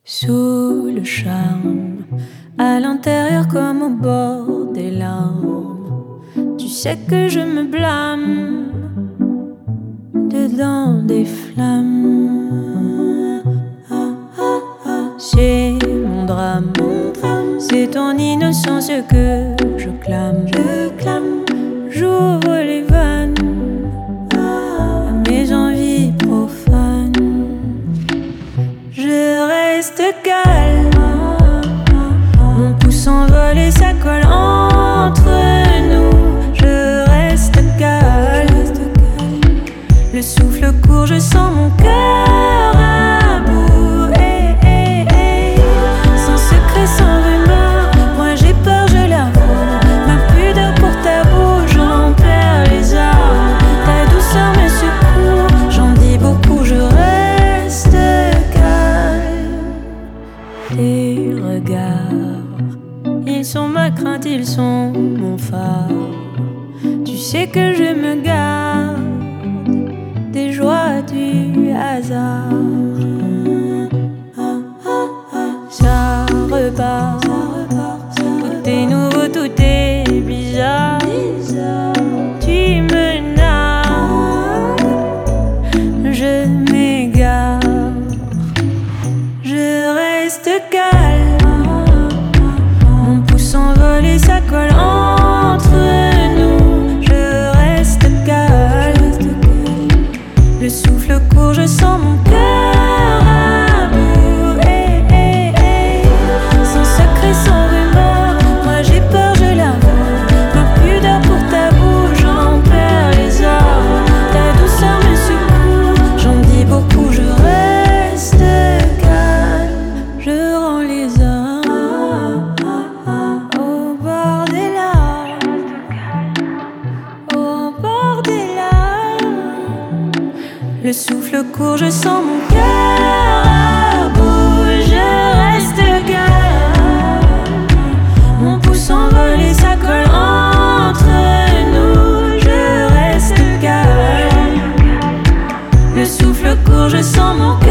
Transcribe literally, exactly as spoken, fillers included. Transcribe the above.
Sous le charme, à l'intérieur comme au bord des larmes, tu sais que je me blâme, dedans des flammes. C'est mon drame, c'est ton innocence que je clame. Je clame, j'ouvre les vannes à mes envies profanes. Je reste calme, mon pouce s'envole et ça colle entre nous. Je reste calme, le souffle court, je sens mon cœur à bout. Hey, hey, hey. Sans secret, sans rumeur, moi j'ai peur, je l'avoue. Ma pudeur pour tabou, j'en perds les armes. Ta douceur me secoue, j'en dis beaucoup, je reste calme. Tes regards, ils sont ma crainte, ils sont mon phare. Tu sais que je me garde des joies du hasard. Ça repart, tout est nouveau, tout est bizarre. Tu me nargues, je m'égare. Je reste calme, mon pouce s'envole et ça colle entre nous. Je reste calme, le souffle court, je sens mon cœur à bout. Hey, hey, hey. Sans secret, sans rumeur, moi j'ai peur, je l'avoue. Ma pudeur pour tabou, j'en perds les armes. Ta douceur me secoue, j'en dis beaucoup, je reste calme. Je rends les armes au bord des larmes, au bord des larmes. Le souffle court, je sens mon cœur à bout. Je reste calme, mon pouce s'envole et ça colle entre nous. Je reste calme, le souffle court, je sens mon cœur.